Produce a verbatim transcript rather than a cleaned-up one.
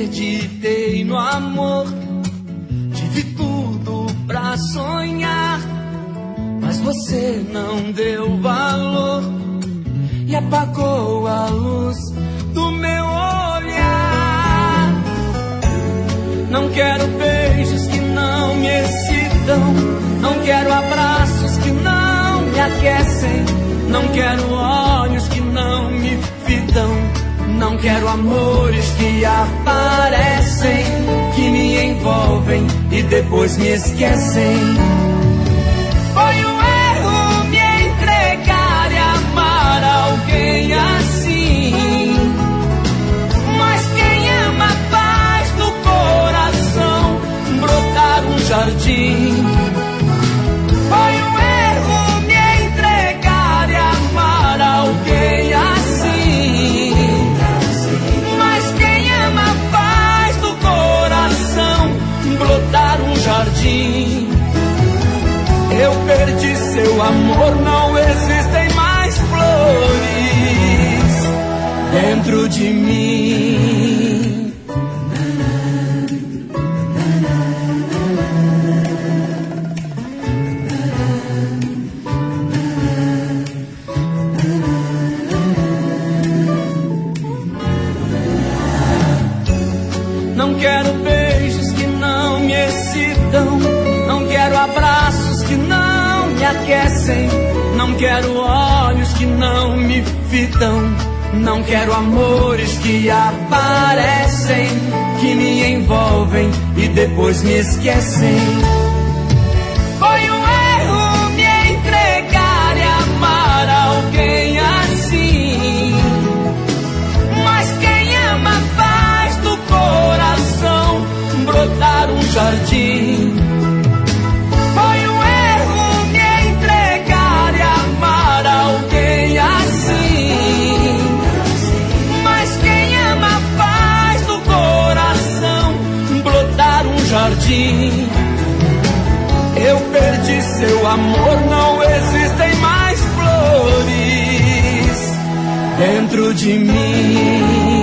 acreditei no amor, tive tudo pra sonhar, mas você não deu valor e apagou a luz do meu olhar. Não quero beijos que não me excitam, não quero abraços que não me aquecem, não quero olhos que não me fitam, não quero amores que aparecem, que me envolvem e depois me esquecem. Foi um erro me entregar e amar alguém assim, mas quem ama faz do coração brotar um jardim. Foi um erro me entregar e amar alguém assim, mas quem ama faz do coração brotar um jardim. Eu perdi seu amor, não existem mais flores dentro de mim. Não quero beijos que não me excitam, não quero abraços que não me aquecem, não quero olhos que não me fitam, não quero amores que aparecem, que me envolvem e depois me esquecem. Foi um erro me entregar e amar alguém assim, mas quem ama faz do coração brotar um jardim. Foi um erro me entregar e amar alguém assim, mas quem ama faz do coração brotar um jardim. Eu perdi seu amor, não existem mais flores dentro de mim.